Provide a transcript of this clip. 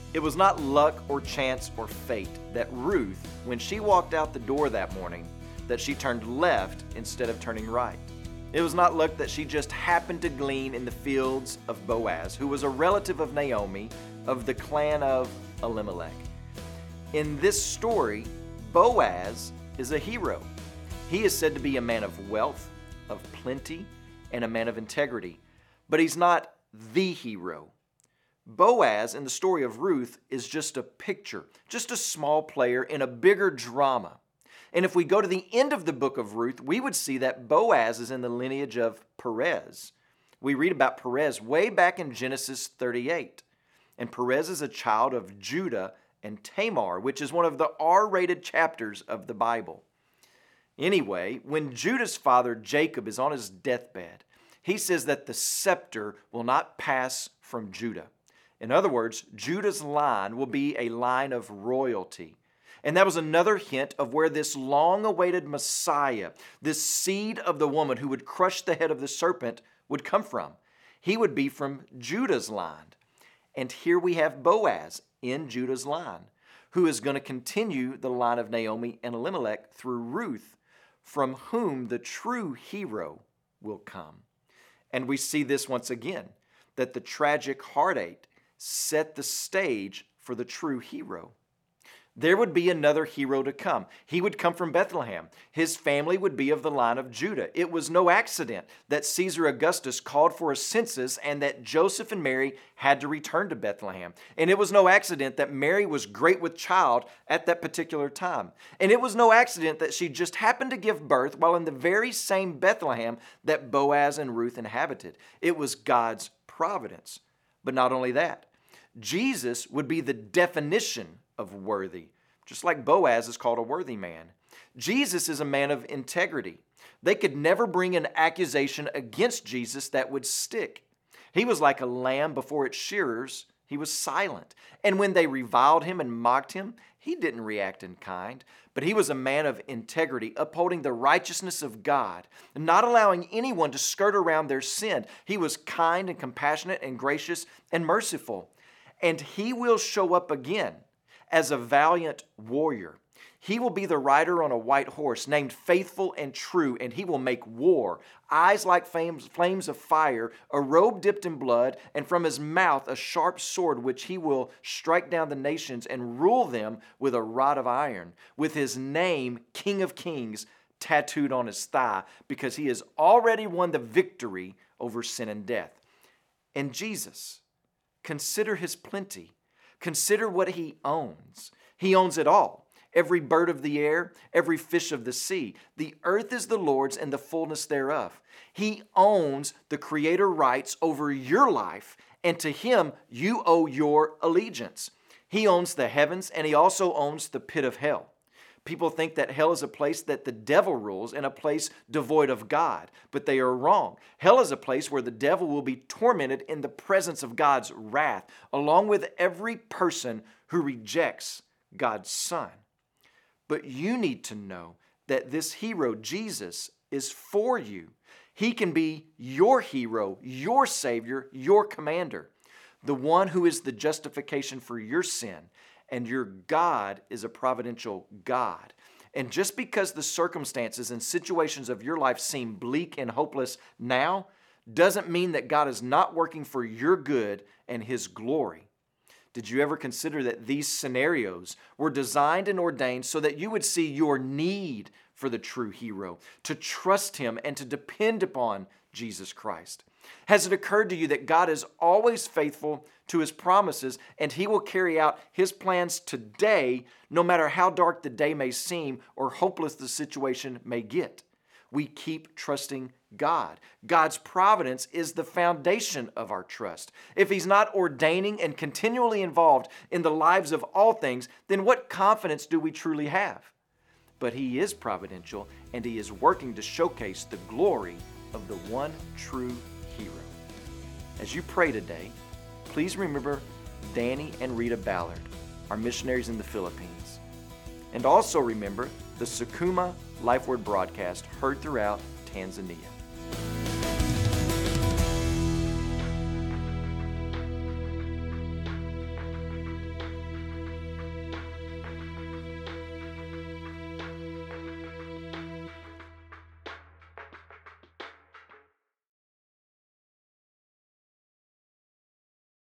It was not luck or chance or fate that Ruth, when she walked out the door that morning, that she turned left instead of turning right. It was not luck that she just happened to glean in the fields of Boaz, who was a relative of Naomi of the clan of Elimelech. In this story, Boaz is a hero. He is said to be a man of wealth, of plenty, and a man of integrity. But he's not the hero. Boaz, in the story of Ruth, is just a picture, just a small player in a bigger drama. And if we go to the end of the book of Ruth, we would see that Boaz is in the lineage of Perez. We read about Perez way back in Genesis 38. And Perez is a child of Judah and Tamar, which is one of the R-rated chapters of the Bible. Anyway, when Judah's father Jacob is on his deathbed, he says that the scepter will not pass from Judah. In other words, Judah's line will be a line of royalty. And that was another hint of where this long-awaited Messiah, this seed of the woman who would crush the head of the serpent, would come from. He would be from Judah's line. And here we have Boaz in Judah's line, who is going to continue the line of Naomi and Elimelech through Ruth, from whom the true hero will come. And we see this once again, that the tragic heartache set the stage for the true hero. There would be another hero to come. He would come from Bethlehem. His family would be of the line of Judah. It was no accident that Caesar Augustus called for a census and that Joseph and Mary had to return to Bethlehem. And it was no accident that Mary was great with child at that particular time. And it was no accident that she just happened to give birth while in the very same Bethlehem that Boaz and Ruth inhabited. It was God's providence. But not only that, Jesus would be the definition of worthy, just like Boaz is called a worthy man. Jesus is a man of integrity. They could never bring an accusation against Jesus that would stick. He was like a lamb before its shearers. He was silent. And when they reviled him and mocked him, he didn't react in kind, but he was a man of integrity, upholding the righteousness of God, not allowing anyone to skirt around their sin. He was kind and compassionate and gracious and merciful. And he will show up again as a valiant warrior. He will be the rider on a white horse, named Faithful and True, and he will make war. Eyes like flames of fire, a robe dipped in blood, and from his mouth a sharp sword, which he will strike down the nations and rule them with a rod of iron, with his name, King of Kings, tattooed on his thigh, because he has already won the victory over sin and death. And Jesus, consider his plenty. Consider what he owns. He owns it all. Every bird of the air, every fish of the sea. The earth is the Lord's and the fullness thereof. He owns the creator rights over your life, and to him you owe your allegiance. He owns the heavens, and he also owns the pit of hell. People think that hell is a place that the devil rules and a place devoid of God, but they are wrong. Hell is a place where the devil will be tormented in the presence of God's wrath, along with every person who rejects God's Son. But you need to know that this hero, Jesus, is for you. He can be your hero, your Savior, your commander, the one who is the justification for your sin. And your God is a providential God. And just because the circumstances and situations of your life seem bleak and hopeless now, doesn't mean that God is not working for your good and his glory. Did you ever consider that these scenarios were designed and ordained so that you would see your need for the true hero, to trust him and to depend upon Jesus Christ? Has it occurred to you that God is always faithful to his promises and he will carry out his plans today, no matter how dark the day may seem or hopeless the situation may get? We keep trusting God. God's providence is the foundation of our trust. If he's not ordaining and continually involved in the lives of all things, then what confidence do we truly have? But he is providential, and he is working to showcase the glory of the one true hero. As you pray today, please remember Danny and Rita Ballard, our missionaries in the Philippines. And also remember the Sukuma Life Word broadcast heard throughout Tanzania.